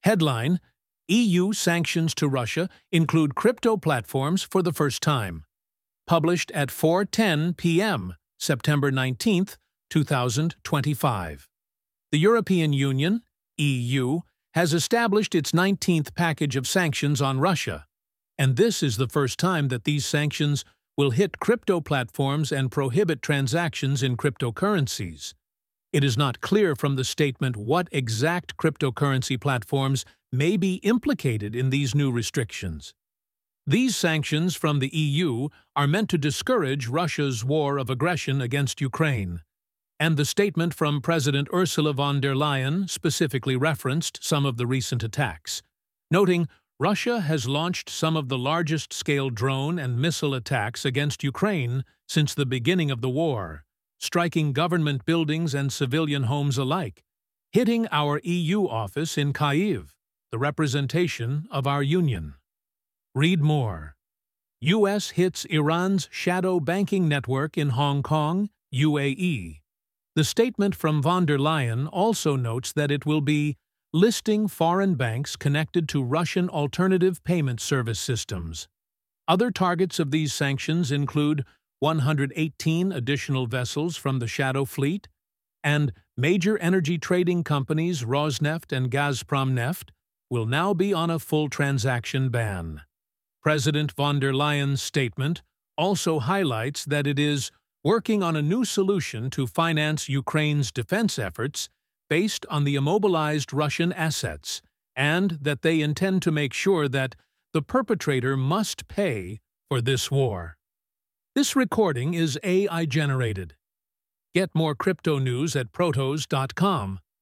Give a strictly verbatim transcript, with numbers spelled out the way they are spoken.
Headline: E U sanctions to Russia include crypto platforms for the first time. Published at four ten p m, September nineteenth, two thousand twenty-five. The European Union, E U, has established its nineteenth package of sanctions on Russia, and this is the first time that these sanctions will hit crypto platforms and prohibit transactions in cryptocurrencies. It is not clear from the statement what exact cryptocurrency platforms may be implicated in these new restrictions. These sanctions from the E U are meant to discourage Russia's war of aggression against Ukraine, and the statement from President Ursula von der Leyen specifically referenced some of the recent attacks, noting Russia has launched some of the largest-scale drone and missile attacks against Ukraine since the beginning of the war, striking government buildings and civilian homes alike, hitting our E U office in Kyiv, the representation of our union. Read more. U S hits Iran's shadow banking network in Hong Kong, U A E. The statement from von der Leyen also notes that it will be listing foreign banks connected to Russian alternative payment service systems. Other targets of these sanctions include one hundred eighteen additional vessels from the Shadow Fleet, and major energy trading companies Rosneft and Gazpromneft will now be on a full transaction ban. President von der Leyen's statement also highlights that it is working on a new solution to finance Ukraine's defense efforts based on the immobilized Russian assets, and that they intend to make sure that the perpetrator must pay for this war. This recording is A I generated. Get more crypto news at protos dot com.